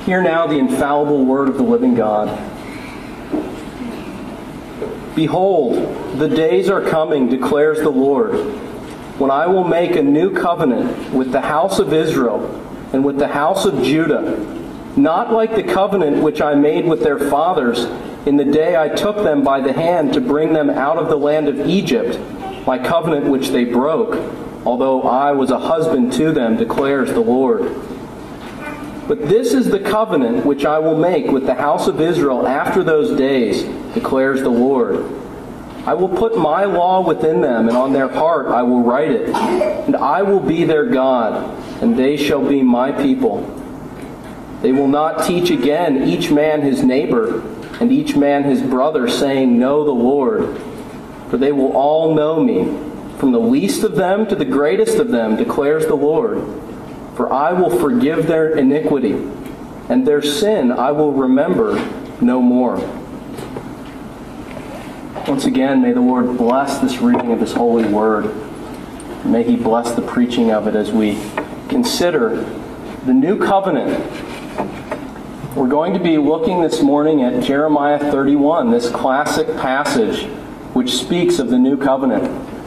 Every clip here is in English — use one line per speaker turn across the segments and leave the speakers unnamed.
Hear now the infallible word of the living God. Behold, the days are coming, declares the Lord, when I will make a new covenant with the house of Israel and with the house of Judah, not like the covenant which I made with their fathers in the day I took them by the hand to bring them out of the land of Egypt, my covenant which they broke, although I was a husband to them, declares the Lord. But this is the covenant which I will make with the house of Israel after those days, declares the Lord. I will put my law within them, and on their heart I will write it. And I will be their God, and they shall be my people. They will not teach again each man his neighbor, and each man his brother, saying, Know the Lord. For they will all know me, from the least of them to the greatest of them, declares the Lord. For I will forgive their iniquity, and their sin I will remember no more. Once again, may the Lord bless this reading of His holy word. May He bless the preaching of it as we consider the new covenant. We're going to be looking this morning at Jeremiah 31, this classic passage which speaks of the new covenant.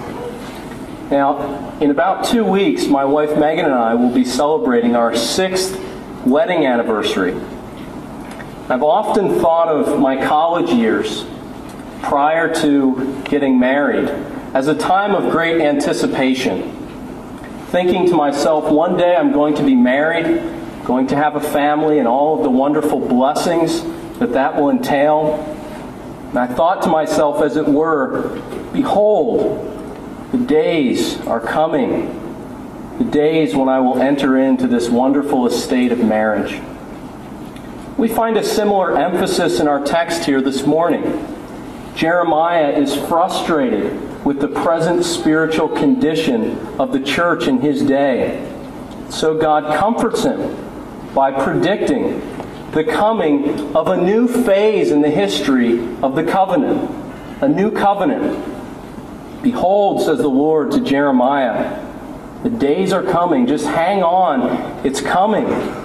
Now, in about 2 weeks, my wife Megan and I will be celebrating our 6th wedding anniversary. I've often thought of my college years prior to getting married as a time of great anticipation. Thinking to myself, one day I'm going to be married, going to have a family, and all of the wonderful blessings that will entail. And I thought to myself, as it were, behold, the days are coming, the days when I will enter into this wonderful estate of marriage. We find a similar emphasis in our text here this morning. Jeremiah is frustrated with the present spiritual condition of the church in his day. So God comforts him by predicting the coming of a new phase in the history of the covenant. A new covenant. Behold, says the Lord to Jeremiah, the days are coming. Just hang on. It's coming.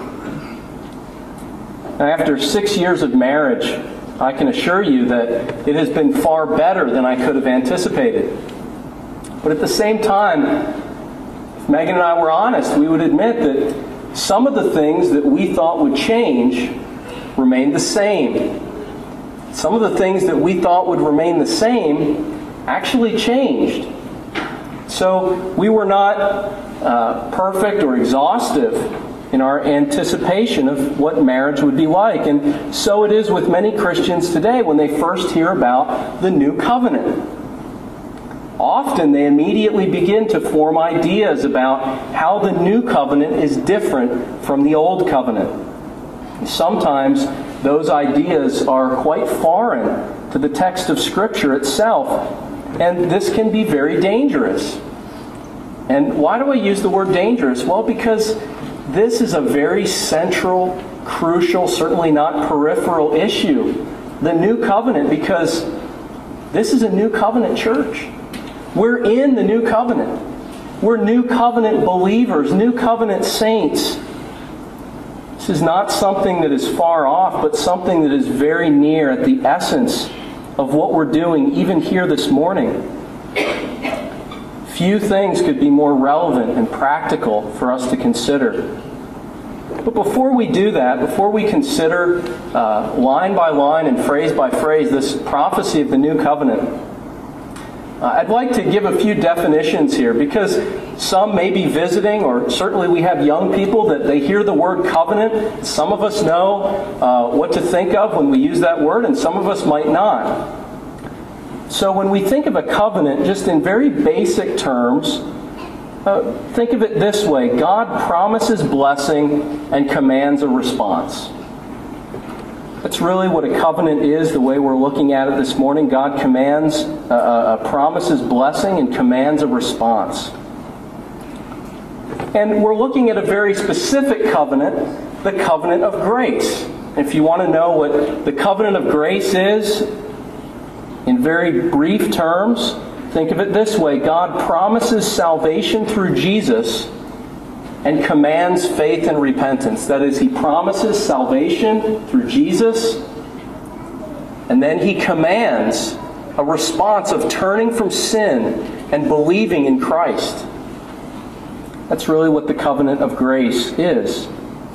Now, after 6 years of marriage, I can assure you that it has been far better than I could have anticipated. But at the same time, if Megan and I were honest, we would admit that some of the things that we thought would change remained the same. Some of the things that we thought would remain the same actually changed. So we were not perfect or exhaustive in our anticipation of what marriage would be like. And so it is with many Christians today when they first hear about the new covenant. Often they immediately begin to form ideas about how the new covenant is different from the old covenant. Sometimes those ideas are quite foreign to the text of Scripture itself. And this can be very dangerous. And why do I use the word dangerous? Well, because this is a very central, crucial, certainly not peripheral issue. The new covenant, because this is a new covenant church. We're in the new covenant. We're new covenant believers, new covenant saints. This is not something that is far off, but something that is very near at the essence of what we're doing even here this morning. Few things could be more relevant and practical for us to consider. But before we do that, before we consider line by line and phrase by phrase this prophecy of the new covenant, I'd like to give a few definitions here, because some may be visiting, or certainly we have young people that they hear the word covenant. Some of us know what to think of when we use that word, and some of us might not. So when we think of a covenant, just in very basic terms, think of it this way. God promises blessing and commands a response. That's really what a covenant is, the way we're looking at it this morning. God commands, promises blessing and commands a response. And we're looking at a very specific covenant, the covenant of grace. If you want to know what the covenant of grace is, in very brief terms, think of it this way. God promises salvation through Jesus and commands faith and repentance. That is, he promises salvation through Jesus, and then he commands a response of turning from sin and believing in Christ. That's really what the covenant of grace is.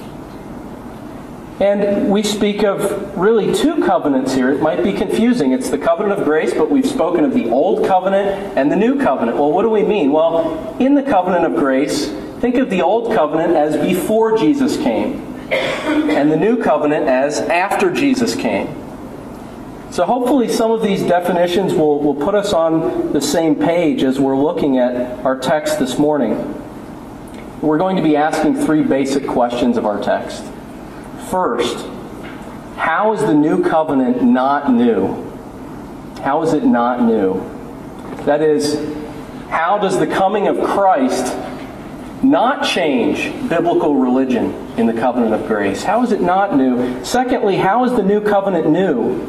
And we speak of really two covenants here. It might be confusing. It's the covenant of grace, but we've spoken of the old covenant and the new covenant. Well, what do we mean? Well, in the covenant of grace, think of the old covenant as before Jesus came, and the new covenant as after Jesus came. So hopefully some of these definitions will put us on the same page as we're looking at our text this morning. We're going to be asking three basic questions of our text. First, how is the new covenant not new? How is it not new? That is, how does the coming of Christ not change biblical religion in the covenant of grace? How is it not new? Secondly, how is the new covenant new?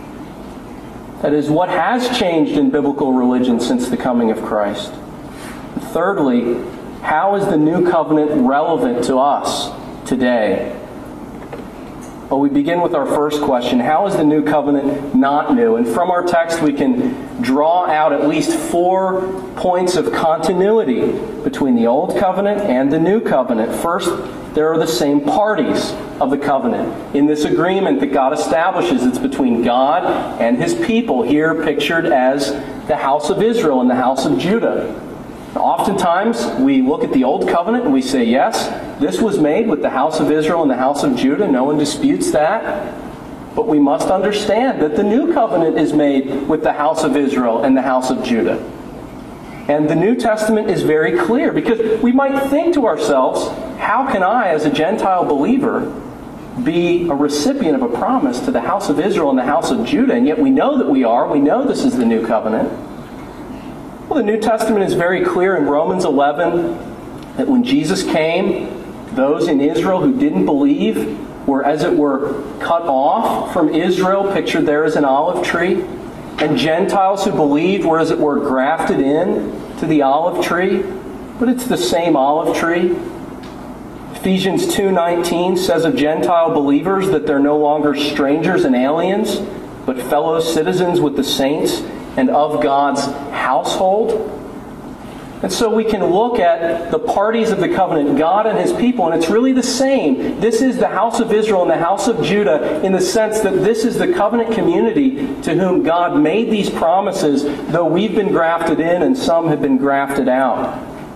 That is, what has changed in biblical religion since the coming of Christ? Thirdly, how is the new covenant relevant to us today? Well, we begin with our first question. How is the new covenant not new? And from our text we can draw out at least 4 points of continuity between the old covenant and the new covenant. First, there are the same parties of the covenant. In this agreement that God establishes, it's between God and His people, here pictured as the house of Israel and the house of Judah. Oftentimes, we look at the Old Covenant and we say, yes, this was made with the house of Israel and the house of Judah. No one disputes that. But we must understand that the New Covenant is made with the house of Israel and the house of Judah. And the New Testament is very clear, because we might think to ourselves, how can I, as a Gentile believer, be a recipient of a promise to the house of Israel and the house of Judah? And yet we know that we are. We know this is the New Covenant. Well, the New Testament is very clear in Romans 11 that when Jesus came, those in Israel who didn't believe were, as it were, cut off from Israel, pictured there as an olive tree. And Gentiles who believed were, as it were, grafted in to the olive tree. But it's the same olive tree. Ephesians 2:19 says of Gentile believers that they're no longer strangers and aliens, but fellow citizens with the saints and of God's household. And so we can look at the parties of the covenant, God and His people, and it's really the same. This is the house of Israel and the house of Judah in the sense that this is the covenant community to whom God made these promises, though we've been grafted in and some have been grafted out.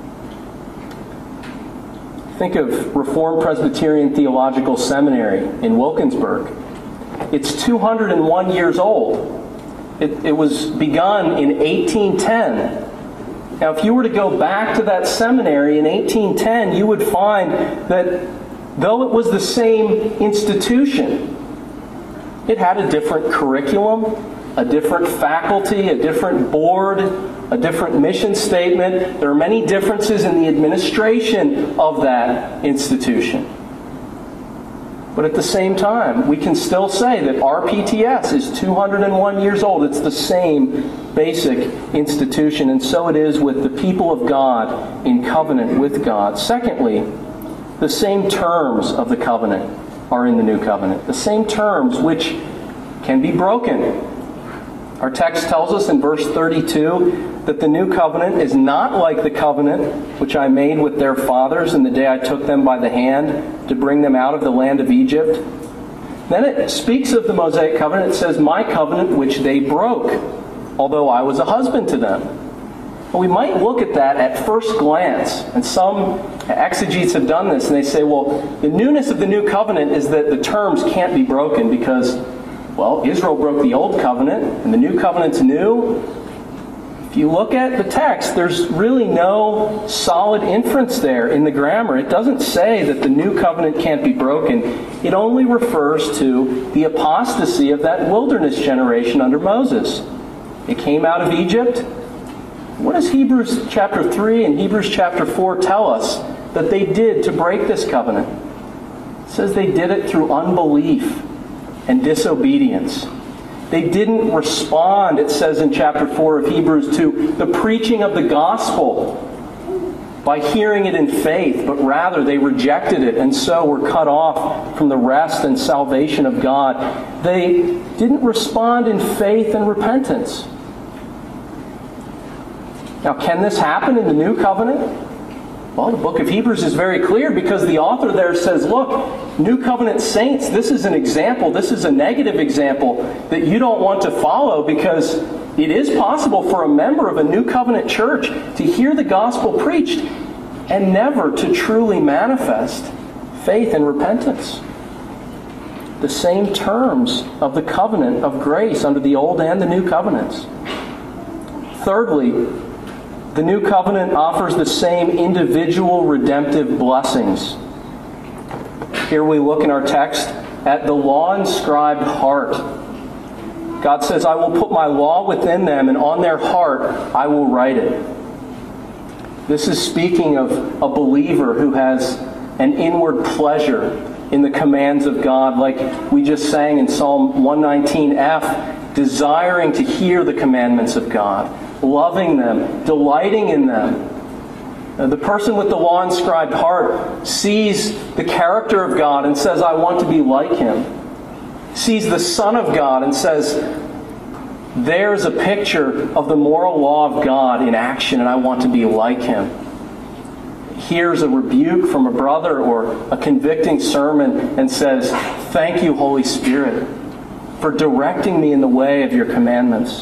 Think of Reformed Presbyterian Theological Seminary in Wilkinsburg. It's 201 years old. It was begun in 1810. Now, if you were to go back to that seminary in 1810, you would find that though it was the same institution, it had a different curriculum, a different faculty, a different board, a different mission statement. There are many differences in the administration of that institution. But at the same time, we can still say that RPTS is 201 years old. It's the same basic institution, and so it is with the people of God in covenant with God. Secondly, the same terms of the covenant are in the new covenant. The same terms which can be broken. Our text tells us in verse 32 that the new covenant is not like the covenant which I made with their fathers in the day I took them by the hand to bring them out of the land of Egypt. Then it speaks of the Mosaic covenant. It says, my covenant which they broke, although I was a husband to them. Well, we might look at that at first glance, and some exegetes have done this, and they say, well, the newness of the new covenant is that the terms can't be broken because, well, Israel broke the old covenant, and the new covenant's new. If you look at the text, there's really no solid inference there in the grammar. It doesn't say that the new covenant can't be broken. It only refers to the apostasy of that wilderness generation under Moses. It came out of Egypt. What does Hebrews chapter 3 and Hebrews chapter 4 tell us that they did to break this covenant? It says they did it through unbelief and disobedience. They didn't respond, it says in chapter 4 of Hebrews, to the preaching of the gospel. by hearing it in faith, but rather they rejected it and so were cut off from the rest and salvation of God. They didn't respond in faith and repentance. Now, can this happen in the New Covenant? Well, the book of Hebrews is very clear because the author there says, look, New Covenant saints, this is an example, this is a negative example that you don't want to follow, because it is possible for a member of a New Covenant church to hear the gospel preached and never to truly manifest faith and repentance. The same terms of the covenant of grace under the Old and the New Covenants. Thirdly, the New Covenant offers the same individual redemptive blessings. Here we look in our text at the law-inscribed heart. God says, I will put my law within them, and on their heart I will write it. This is speaking of a believer who has an inward pleasure in the commands of God, like we just sang in Psalm 119F, desiring to hear the commandments of God, loving them, delighting in them. The person with the law-inscribed heart sees the character of God and says, I want to be like Him. Sees the Son of God and says, there's a picture of the moral law of God in action, and I want to be like Him. Hears a rebuke from a brother or a convicting sermon and says, thank you, Holy Spirit, for directing me in the way of your commandments.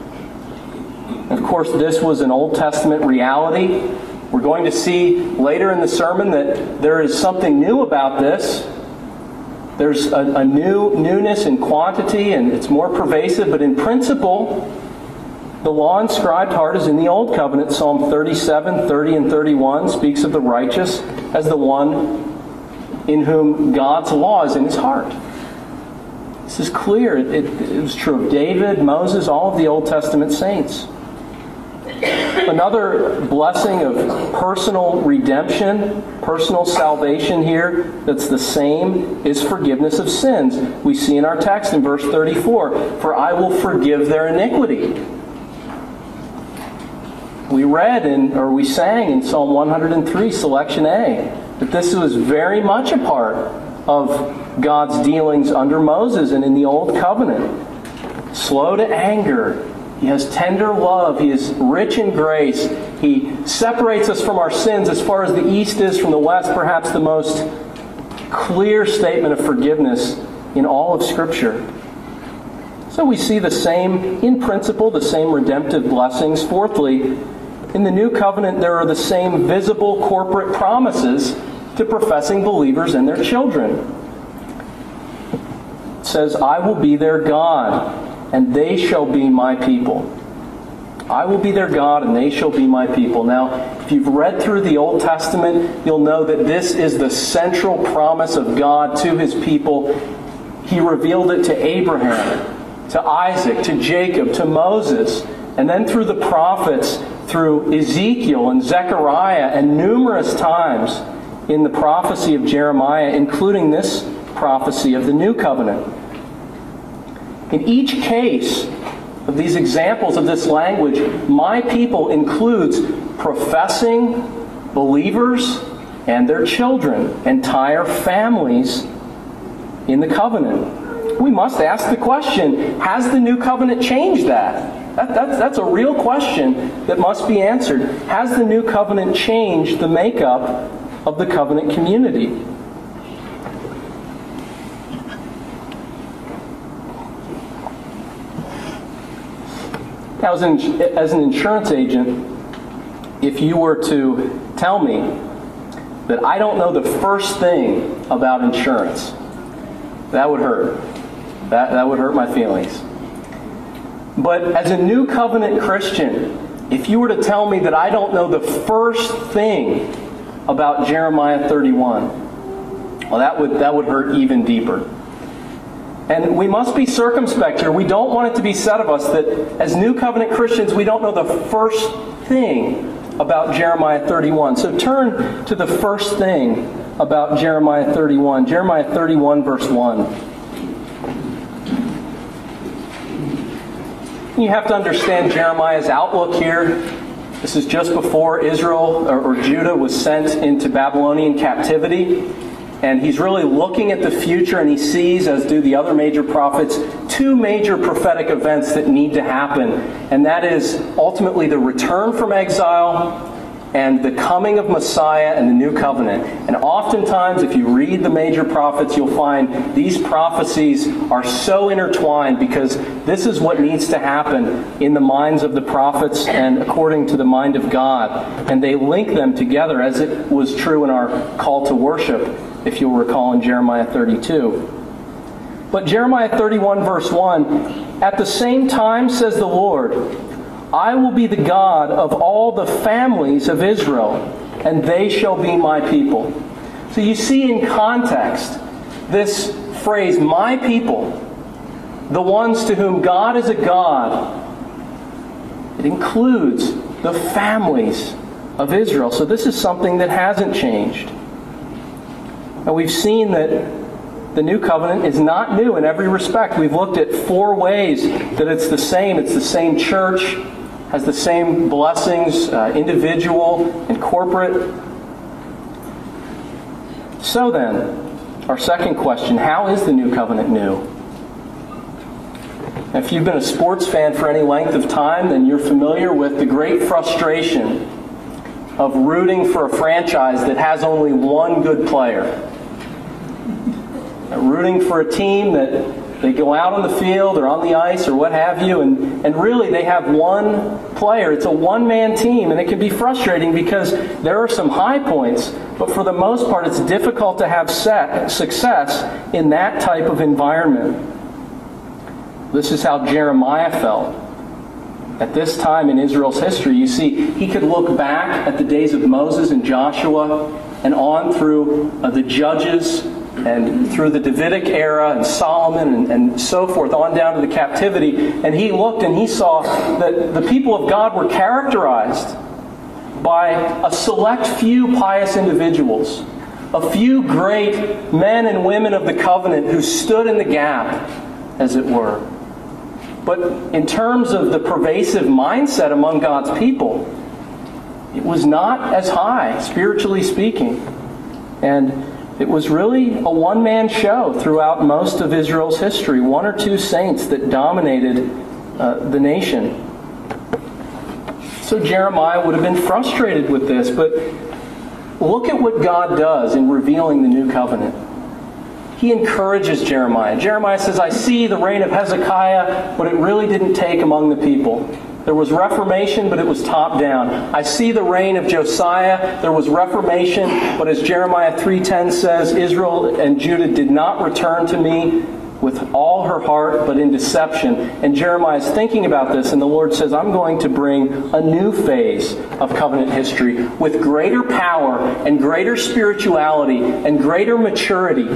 Of course, this was an Old Testament reality. We're going to see later in the sermon that there is something new about this. There's a newness in quantity, and it's more pervasive, but in principle, the law-inscribed heart is in the Old Covenant. Psalm 37, 30, and 31 speaks of the righteous as the one in whom God's law is in his heart. This is clear. It was true of David, Moses, all of the Old Testament saints. Another blessing of personal redemption, personal salvation here that's the same is forgiveness of sins. We see in our text in verse 34, for I will forgive their iniquity. We we sang in Psalm 103, selection A, that this was very much a part of God's dealings under Moses and in the Old Covenant. Slow to anger. He has tender love. He is rich in grace. He separates us from our sins as far as the east is from the west, perhaps the most clear statement of forgiveness in all of Scripture. So we see the same, in principle, the same redemptive blessings. Fourthly, in the New Covenant, there are the same visible corporate promises to professing believers and their children. It says, I will be their God, and they shall be my people. I will be their God, and they shall be my people. Now, if you've read through the Old Testament, you'll know that this is the central promise of God to His people. He revealed it to Abraham, to Isaac, to Jacob, to Moses, and then through the prophets, through Ezekiel and Zechariah, and numerous times in the prophecy of Jeremiah, including this prophecy of the New Covenant. In each case of these examples of this language, my people includes professing believers and their children, entire families in the covenant. We must ask the question, has the New Covenant changed that? That's a real question that must be answered. Has the New Covenant changed the makeup of the covenant community? Now, as an insurance agent, if you were to tell me that I don't know the first thing about insurance, that would hurt. That would hurt my feelings. But as a New Covenant Christian, if you were to tell me that I don't know the first thing about Jeremiah 31, well, that would hurt even deeper. And we must be circumspect here. We don't want it to be said of us that as New Covenant Christians, we don't know the first thing about Jeremiah 31. So turn to the first thing about Jeremiah 31. Jeremiah 31, verse 1. You have to understand Jeremiah's outlook here. This is just before Israel or Judah was sent into Babylonian captivity. And he's really looking at the future, and he sees, as do the other major prophets, two major prophetic events that need to happen. And that is ultimately the return from exile and the coming of Messiah and the new covenant. And oftentimes, if you read the major prophets, you'll find these prophecies are so intertwined because this is what needs to happen in the minds of the prophets and according to the mind of God. And they link them together, as it was true in our call to worship, if you'll recall in Jeremiah 32. But Jeremiah 31 verse 1, at the same time, says the Lord, I will be the God of all the families of Israel, and they shall be my people. So you see in context this phrase, my people, the ones to whom God is a God. It includes the families of Israel. So this is something that hasn't changed. And we've seen that the new covenant is not new in every respect. We've looked at 4 ways that it's the same. It's the same church, has the same blessings, individual and corporate. So then, our second question, how is the new covenant new? If you've been a sports fan for any length of time, then you're familiar with the great frustration of rooting for a franchise that has only one good player. Rooting for a team that they go out on the field or on the ice or what have you, and really they have one player. It's a one-man team, and it can be frustrating because there are some high points, but for the most part it's difficult to have success in that type of environment. This is how Jeremiah felt. At this time in Israel's history, you see, he could look back at the days of Moses and Joshua and on through the Judges and through the Davidic era and Solomon and so forth, on down to the captivity. And he looked and he saw that the people of God were characterized by a select few pious individuals, a few great men and women of the covenant who stood in the gap, as it were. But in terms of the pervasive mindset among God's people, it was not as high, spiritually speaking. And it was really a one-man show throughout most of Israel's history. 1 or 2 saints that dominated the nation. So Jeremiah would have been frustrated with this, but look at what God does in revealing the new covenant. He encourages Jeremiah. Jeremiah says, I see the reign of Hezekiah, but it really didn't take among the people. There was reformation, but it was top down. I see the reign of Josiah. There was reformation, but as Jeremiah 3:10 says, Israel and Judah did not return to me with all her heart, but in deception. And Jeremiah is thinking about this, and the Lord says, I'm going to bring a new phase of covenant history with greater power and greater spirituality and greater maturity.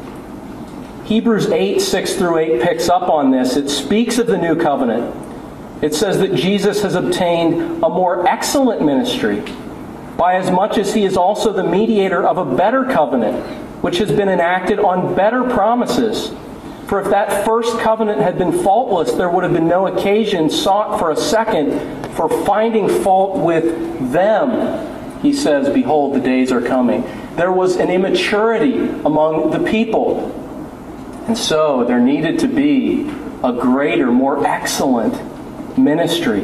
Hebrews 8:6-8 picks up on this. It speaks of the new covenant. It says that Jesus has obtained a more excellent ministry, by as much as he is also the mediator of a better covenant, which has been enacted on better promises. For if that first covenant had been faultless, there would have been no occasion sought for a second for finding fault with them. He says, behold, the days are coming. There was an immaturity among the people. And so there needed to be a greater, more excellent ministry.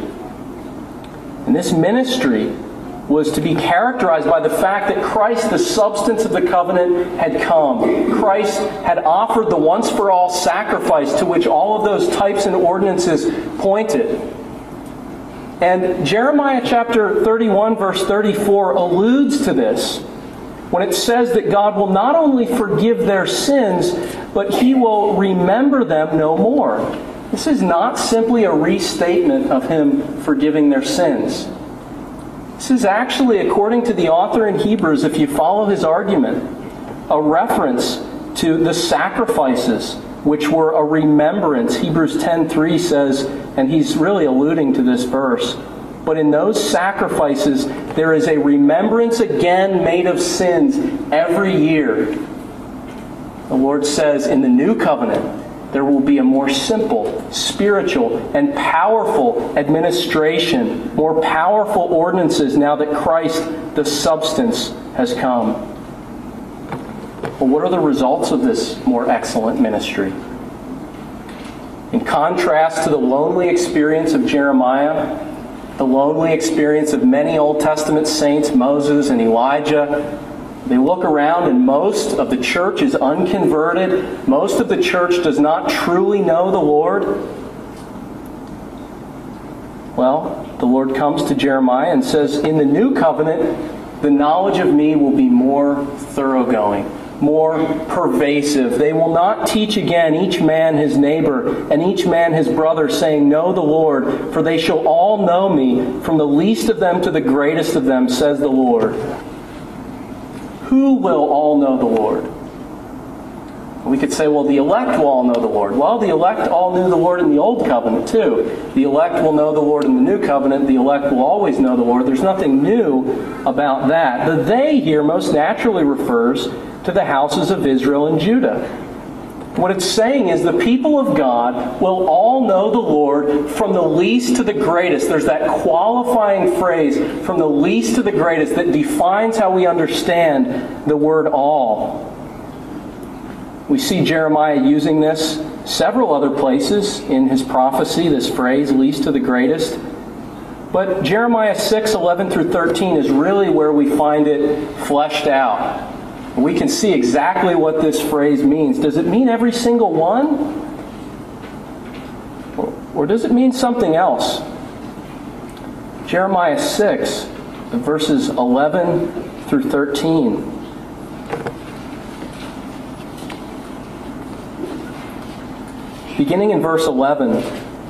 And this ministry was to be characterized by the fact that Christ, the substance of the covenant, had come. Christ had offered the once-for-all sacrifice to which all of those types and ordinances pointed. And Jeremiah chapter 31, verse 34 alludes to this when it says that God will not only forgive their sins, but he will remember them no more. This is not simply a restatement of him forgiving their sins. This is actually, according to the author in Hebrews, if you follow his argument, a reference to the sacrifices, which were a remembrance. Hebrews 10:3 says, and he's really alluding to this verse, but in those sacrifices there is a remembrance again made of sins every year. The Lord says in the new covenant, There will be a more simple, spiritual, and powerful administration, more powerful ordinances now that Christ, the substance, has come. Well, what are the results of this more excellent ministry? In contrast to the lonely experience of Jeremiah, the lonely experience of many Old Testament saints, Moses and Elijah, they look around and most of the church is unconverted. Most of the church does not truly know the Lord. Well, the Lord comes to Jeremiah and says, in the new covenant, the knowledge of me will be more thoroughgoing, more pervasive. They will not teach again each man his neighbor and each man his brother, saying, know the Lord, for they shall all know me, from the least of them to the greatest of them, says the Lord. Who will all know the Lord? We could say, well, the elect will all know the Lord. Well, the elect all knew the Lord in the Old Covenant, too. The elect will know the Lord in the New Covenant. The elect will always know the Lord. There's nothing new about that. The they here most naturally refers to the houses of Israel and Judah. What it's saying is the people of God will all know the Lord from the least to the greatest. There's that qualifying phrase, from the least to the greatest, that defines how we understand the word all. We see Jeremiah using this several other places in his prophecy, this phrase, least to the greatest. But Jeremiah 6:11 through 13 is really where we find it fleshed out. We can see exactly what this phrase means. Does it mean every single one? Or does it mean something else? Jeremiah 6, verses 11 through 13. Beginning in verse 11.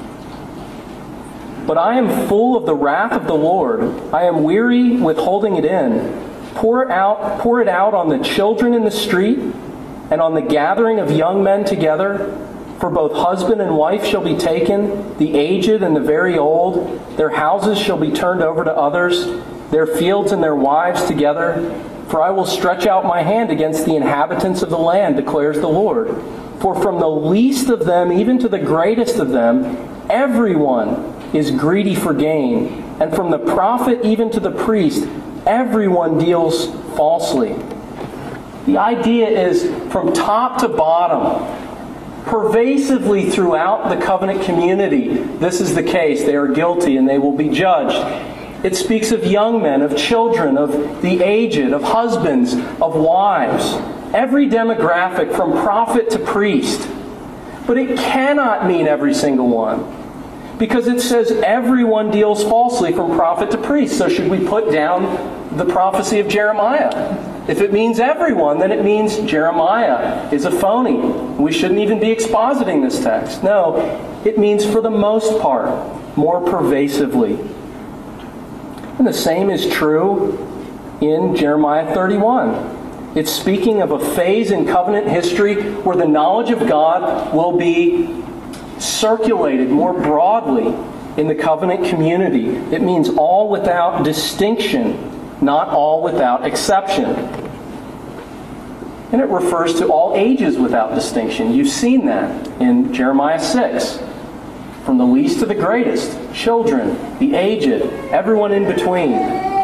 But I am full of the wrath of the Lord. I am weary with holding it in. Pour it out on the children in the street and on the gathering of young men together. For both husband and wife shall be taken, the aged and the very old. Their houses shall be turned over to others, their fields and their wives together. For I will stretch out my hand against the inhabitants of the land, declares the Lord. For from the least of them even to the greatest of them, everyone is greedy for gain. And from the prophet even to the priest, everyone deals falsely. The idea is from top to bottom, pervasively throughout the covenant community, this is the case. They are guilty and they will be judged. It speaks of young men, of children, of the aged, of husbands, of wives. Every demographic from prophet to priest. But it cannot mean every single one. Because it says everyone deals falsely from prophet to priest. So should we put down the prophecy of Jeremiah? If it means everyone, then it means Jeremiah is a phony. We shouldn't even be expositing this text. No, it means for the most part, more pervasively. And the same is true in Jeremiah 31. It's speaking of a phase in covenant history where the knowledge of God will be circulated more broadly in the covenant community. It means all without distinction, not all without exception. And it refers to all ages without distinction. You've seen that in Jeremiah 6. From the least to the greatest, children, the aged, everyone in between.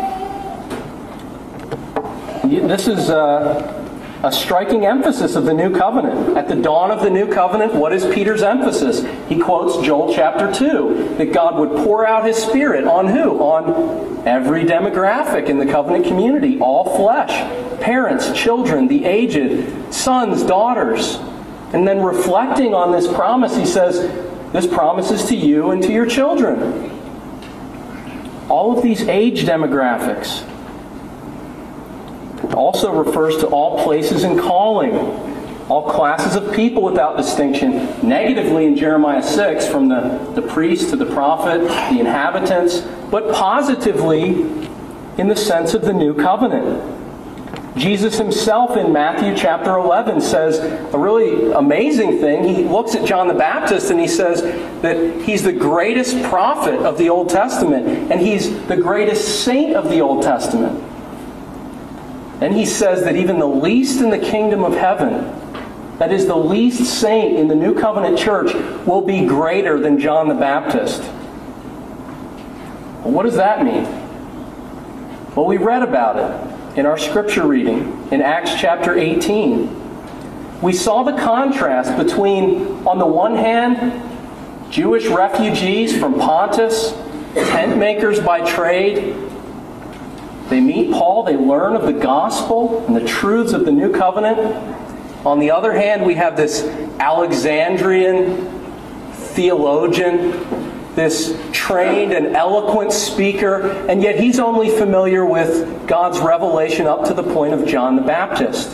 This is a striking emphasis of the New Covenant. At the dawn of the New Covenant, what is Peter's emphasis? He quotes Joel chapter 2, that God would pour out His Spirit on who? On every demographic in the covenant community, all flesh, parents, children, the aged, sons, daughters. And then reflecting on this promise, he says, this promise is to you and to your children. All of these age demographics. Also refers to all places and calling, all classes of people without distinction. Negatively in Jeremiah 6, from the priest to the prophet, the inhabitants, but positively in the sense of the new covenant. Jesus himself in Matthew chapter 11 says a really amazing thing. He looks at John the Baptist and he says that he's the greatest prophet of the Old Testament and he's the greatest saint of the Old Testament. And he says that even the least in the kingdom of heaven that is the least saint in the New Covenant church, will be greater than John the Baptist. Well, what does that mean? Well, we read about it in our scripture reading in Acts chapter 18. We saw the contrast between, on the one hand, Jewish refugees from Pontus, tent makers by trade. They meet Paul, they learn of the gospel and the truths of the new covenant. On the other hand, we have this Alexandrian theologian, this trained and eloquent speaker, and yet he's only familiar with God's revelation up to the point of John the Baptist.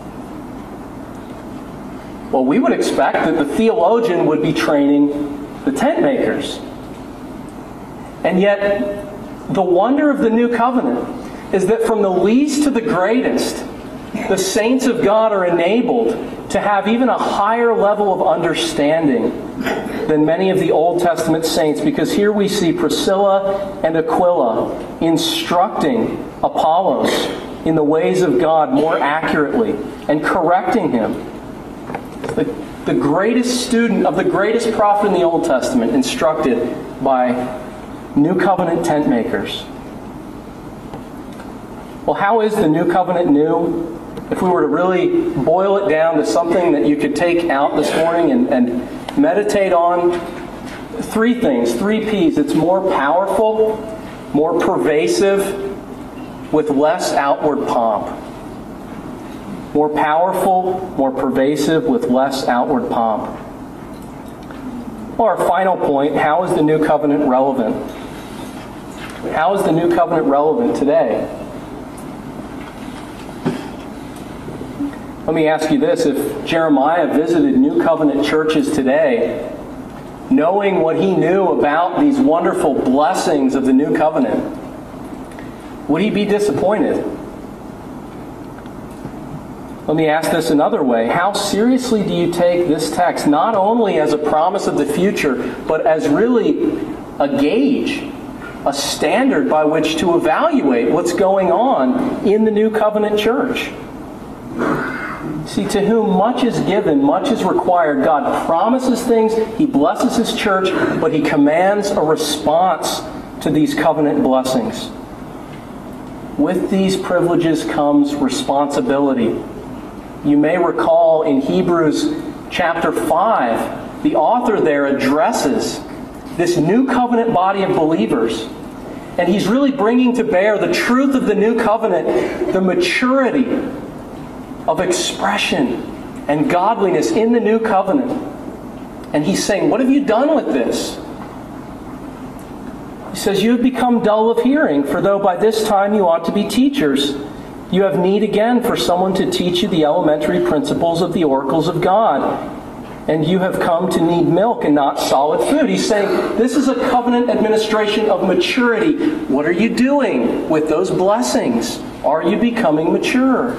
Well, we would expect that the theologian would be training the tent makers. And yet, the wonder of the new covenant is that from the least to the greatest, the saints of God are enabled to have even a higher level of understanding than many of the Old Testament saints, because here we see Priscilla and Aquila instructing Apollos in the ways of God more accurately and correcting him. The greatest student of the greatest prophet in the Old Testament instructed by New Covenant tent makers. Well, how is the New Covenant new? If we were to really boil it down to something that you could take out this morning and meditate on, three things, 3 P's. It's more powerful, more pervasive, with less outward pomp. More powerful, more pervasive, with less outward pomp. Well, our final point, how is the New Covenant relevant? How is the New Covenant relevant today? Let me ask you this. If Jeremiah visited New Covenant churches today, knowing what he knew about these wonderful blessings of the New Covenant, would he be disappointed? Let me ask this another way. How seriously do you take this text, not only as a promise of the future, but as really a gauge, a standard by which to evaluate what's going on in the New Covenant church? See, to whom much is given, much is required. God promises things, He blesses His church, but He commands a response to these covenant blessings. With these privileges comes responsibility. You may recall in Hebrews chapter 5, the author there addresses this new covenant body of believers. And he's really bringing to bear the truth of the new covenant, the maturity of expression and godliness in the new covenant. And he's saying, what have you done with this? He says, you have become dull of hearing, for though by this time you ought to be teachers, you have need again for someone to teach you the elementary principles of the oracles of God. And you have come to need milk and not solid food. He's saying, this is a covenant administration of maturity. What are you doing with those blessings? Are you becoming mature?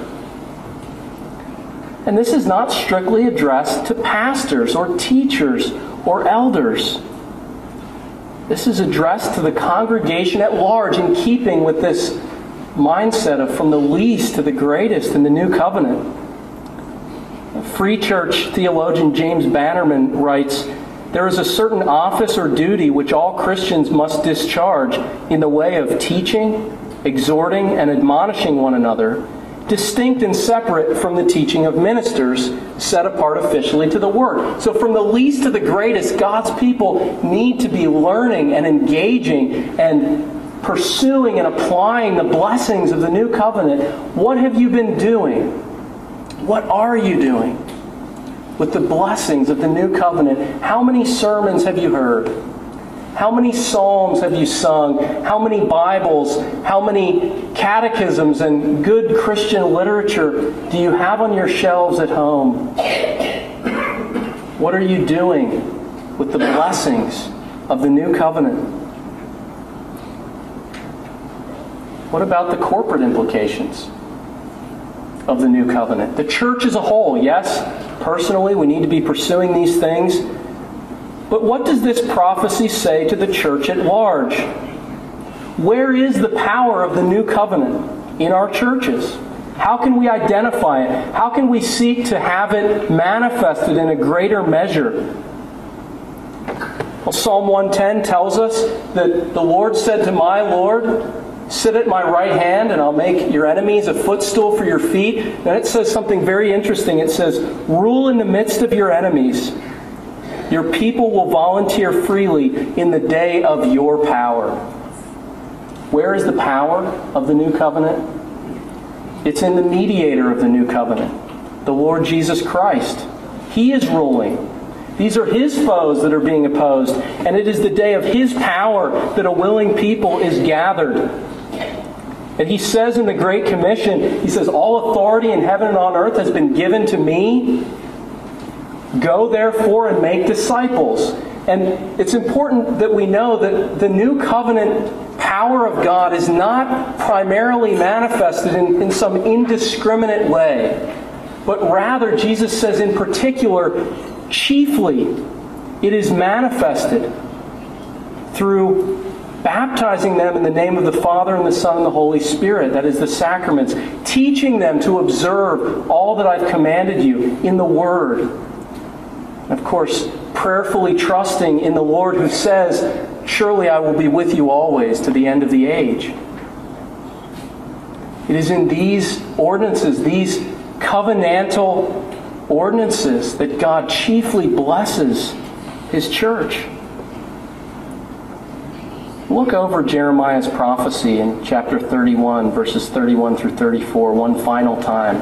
And this is not strictly addressed to pastors or teachers or elders. This is addressed to the congregation at large, in keeping with this mindset of from the least to the greatest in the new covenant. Free Church theologian James Bannerman writes, there is a certain office or duty which all Christians must discharge in the way of teaching, exhorting, and admonishing one another, distinct and separate from the teaching of ministers set apart officially to the work. So from the least to the greatest, God's people need to be learning and engaging and pursuing and applying the blessings of the new covenant. What have you been doing? What are you doing with the blessings of the new covenant? How many sermons have you heard? How many psalms have you sung? How many Bibles? How many catechisms and good Christian literature do you have on your shelves at home? What are you doing with the blessings of the new covenant? What about the corporate implications of the new covenant? The church as a whole, yes, personally we need to be pursuing these things. But what does this prophecy say to the church at large? Where is the power of the new covenant in our churches? How can we identify it? How can we seek to have it manifested in a greater measure? Well, Psalm 110 tells us that the Lord said to my Lord, sit at my right hand and I'll make your enemies a footstool for your feet. And it says something very interesting. It says, rule in the midst of your enemies. Your people will volunteer freely in the day of your power. Where is the power of the new covenant? It's in the mediator of the new covenant, the Lord Jesus Christ. He is ruling. These are His foes that are being opposed, and it is the day of His power that a willing people is gathered. And He says in the Great Commission, He says, all authority in heaven and on earth has been given to me. Go therefore and make disciples. And it's important that we know that the new covenant power of God is not primarily manifested in some indiscriminate way, but rather, Jesus says in particular, chiefly, it is manifested through baptizing them in the name of the Father and the Son and the Holy Spirit, that is the sacraments, teaching them to observe all that I've commanded you in the Word. And of course, prayerfully trusting in the Lord who says, surely I will be with you always to the end of the age. It is in these ordinances, these covenantal ordinances, that God chiefly blesses His church. Look over Jeremiah's prophecy in chapter 31, verses 31 through 34, one final time.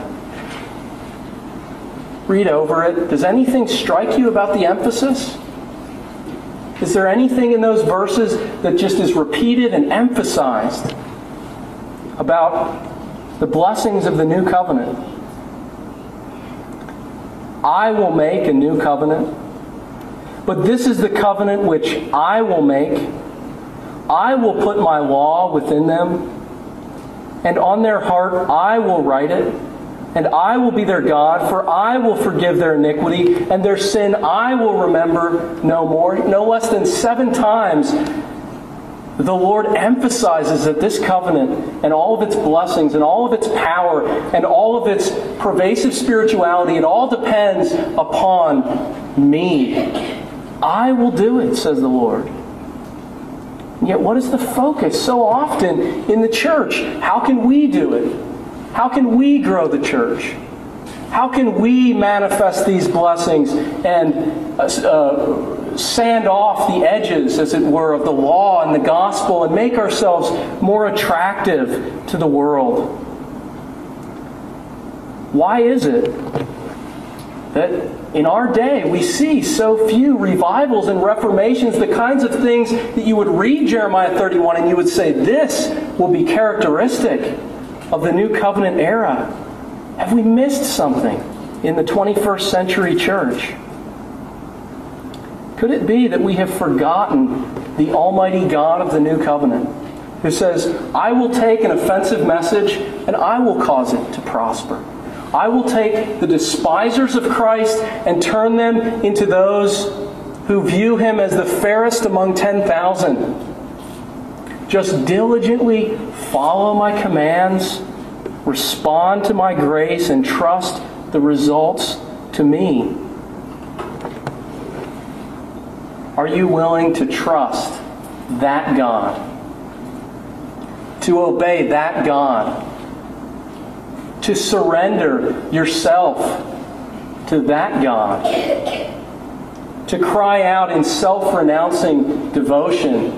Read over it. Does anything strike you about the emphasis? Is there anything in those verses that just is repeated and emphasized about the blessings of the new covenant? I will make a new covenant, but this is the covenant which I will make. I will put my law within them, and on their heart I will write it, and I will be their God, for I will forgive their iniquity, and their sin I will remember no more. No less than 7 times the Lord emphasizes that this covenant and all of its blessings and all of its power and all of its pervasive spirituality, it all depends upon me. I will do it, says the Lord. And yet what is the focus so often in the church? How can we do it? How can we grow the church? How can we manifest these blessings and sand off the edges, as it were, of the law and the gospel and make ourselves more attractive to the world? Why is it that in our day we see so few revivals and reformations, the kinds of things that you would read Jeremiah 31 and you would say, this will be characteristic of the New Covenant era? Have we missed something in the 21st century church? Could it be that we have forgotten the Almighty God of the New Covenant, who says, I will take an offensive message and I will cause it to prosper. I will take the despisers of Christ and turn them into those who view Him as the fairest among 10,000. Just diligently follow my commands, respond to my grace, and trust the results to me. Are you willing to trust that God? To obey that God? To surrender yourself to that God? To cry out in self-renouncing devotion,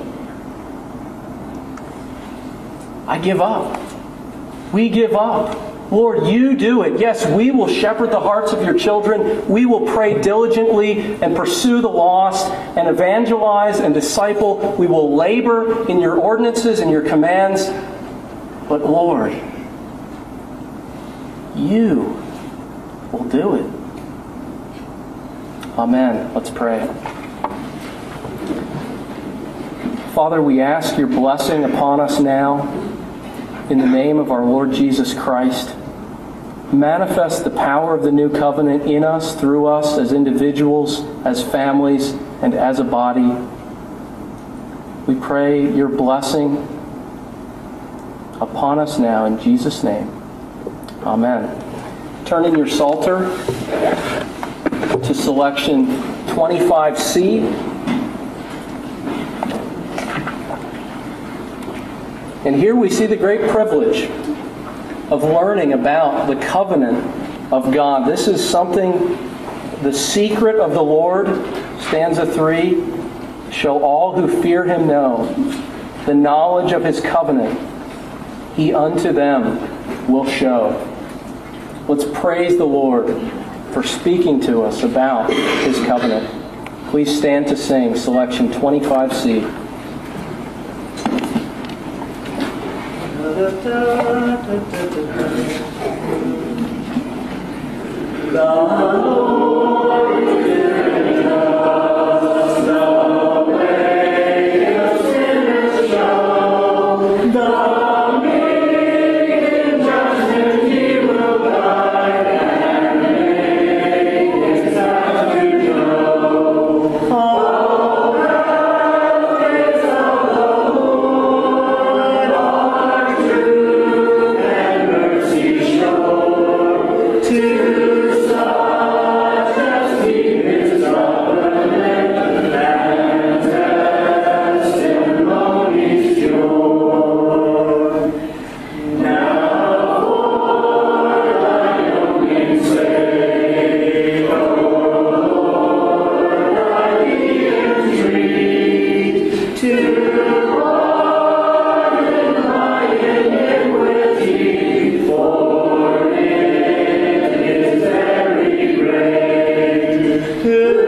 I give up. We give up. Lord, you do it. Yes, we will shepherd the hearts of your children. We will pray diligently and pursue the lost and evangelize and disciple. We will labor in your ordinances and your commands. But Lord, you will do it. Amen. Let's pray. Father, we ask your blessing upon us now. In the name of our Lord Jesus Christ, manifest the power of the new covenant in us, through us, as individuals, as families, and as a body. We pray your blessing upon us now in Jesus' name. Amen. Turn in your Psalter to selection 25C. And here we see the great privilege of learning about the covenant of God. This is something, the secret of the Lord, stanza 3, shall all who fear him know, the knowledge of his covenant he unto them will show. Let's praise the Lord for speaking to us about his covenant. Please stand to sing selection 25C.
Good.